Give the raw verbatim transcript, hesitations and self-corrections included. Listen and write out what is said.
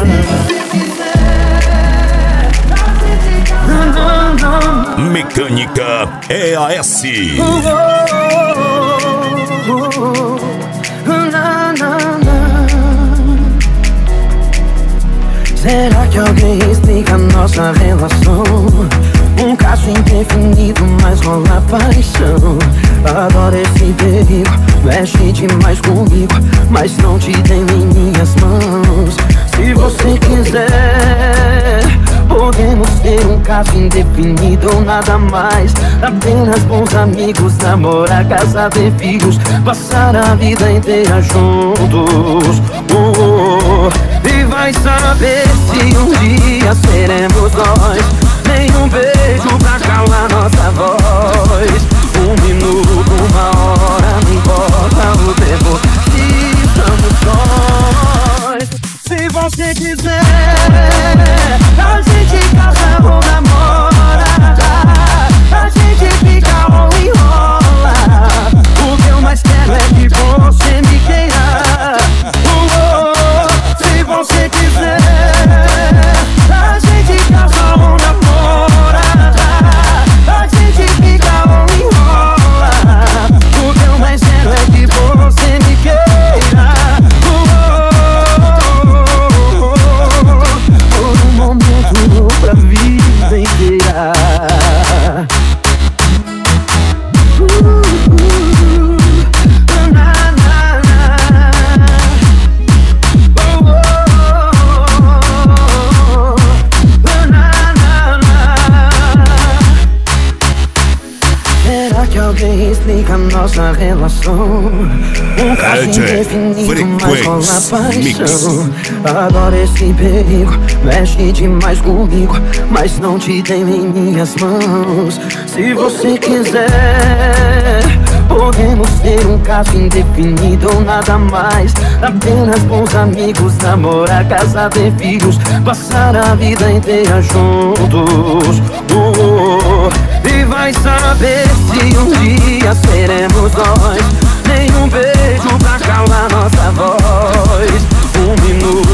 Mecânica E A S. Será que alguém explica nossa relação? Um caso indefinido, mas rola paixão. Adoro esse perigo, mexe demais comigo, mas não te tenho em minhas mãos. Se você quiser, podemos ter um caso indefinido ou nada mais. Apenas bons amigos, namorar, casar, ter filhos, passar a vida inteira juntos. Oh, oh, oh. E vai saber se um dia seremos nós. Nenhum beijo pra calar nossa voz. Um minuto, uma hora, não importa o tempo, se estamos nós. Se você quiser, a gente casa ou namora, a gente fica ou enrola. O que eu mais quero é que você me queira. Oh, oh, se você quiser, a gente casa ou namora, a gente fica ou enrola. O que eu mais quero é que você me queira. Por um momento, pra vida inteira. Será que alguém explica nossa relação? Um caso indefinido, mas rola paixão. Adoro esse perigo, mexe demais comigo, mas não te tenho em minhas mãos. Se você quiser, podemos ter um caso indefinido ou nada mais. Apenas bons amigos, namorar, casar, ter filhos, passar a vida inteira juntos. Oh, oh, oh. E vai saber se um dia seremos nós. Nenhum beijo pra calar nossa voz. Um minuto,